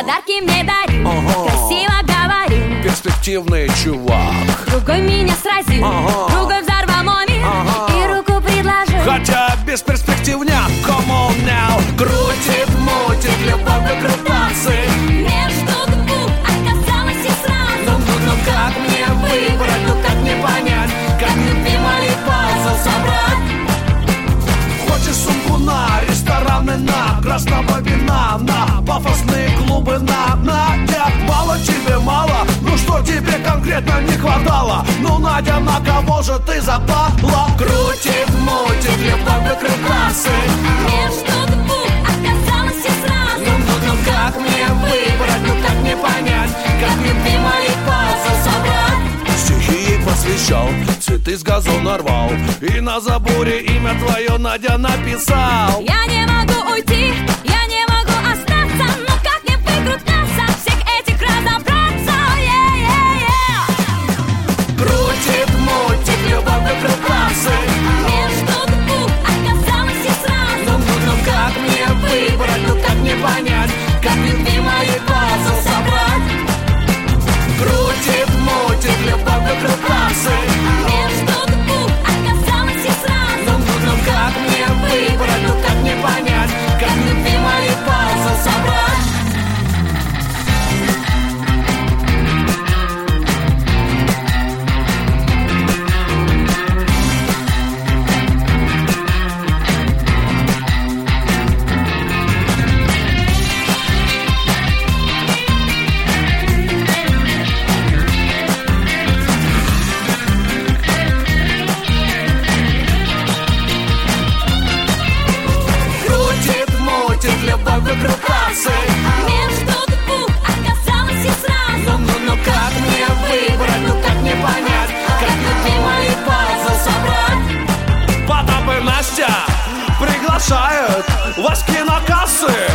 Подарки мне дарил, красиво говорил. Перспективный чувак. Другой меня сразил, другой взорвал мой мир и руку предложил. Хотя бесперспективняк, come on now. Крутит, мутит, любовь вокруг пасы. Между двух оказалось и сразу. Ну как мне выбрать, ну как мне понять, как любимый пазл собрать? Хочешь сумку на рестораны, на красного вина, на пафосные клубы, на Надя, мало тебе мало? Ну что тебе конкретно не хватало? Ну, Надя, на кого же ты запала? Крутит, мутит, любовь вокруг пасы. Между двух оказалось и сразу. Ну как мне выбрать, ну как мне понять, как любимый пазл собрать? Стихи ей посвящал, цветы с газона рвал, и на заборе имя твое, Надя, написал. Я не могу уйти, я не могу остаться. Ну как мне выкрутаться, всех этих разобраться? Крутит, мутит, любовь вокруг пасы. Между двух оказалось и сразу. Ну как мне выбрать, ну как мне понять, как любимый пазл собрать? Крутит, мутит, любовь вокруг пасы. Между двух оказалось и сразу. Ну как мне выбрать, ну как мне понять, как любимый пазл собрать? Крутит, мутит, любовь вокруг пасы. Между двух оказалось и сразу. Ну как мне выбрать, ну как мне понять, как любимый пазл собрать? Потап и Настя приглашают вас в кинокассы.